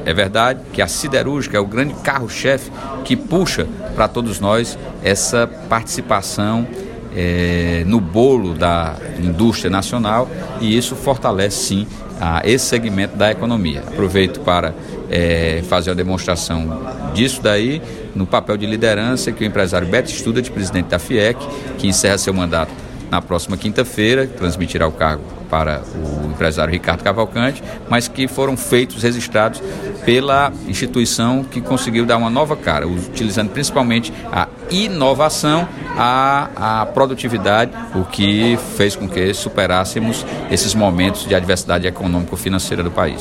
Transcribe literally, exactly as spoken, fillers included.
É verdade que a siderúrgica é o grande carro-chefe que puxa para todos nós essa participação é, no bolo da indústria nacional, e isso fortalece sim a, esse segmento da economia. Aproveito para é, fazer a demonstração disso daí no papel de liderança que o empresário Beto Studa, de presidente da FIEC, que encerra seu mandato na próxima quinta-feira, transmitirá o cargo para o empresário Ricardo Cavalcante, mas que foram feitos, registrados pela instituição que conseguiu dar uma nova cara, utilizando principalmente a inovação, a, a produtividade, o que fez com que superássemos esses momentos de adversidade econômico-financeira do país.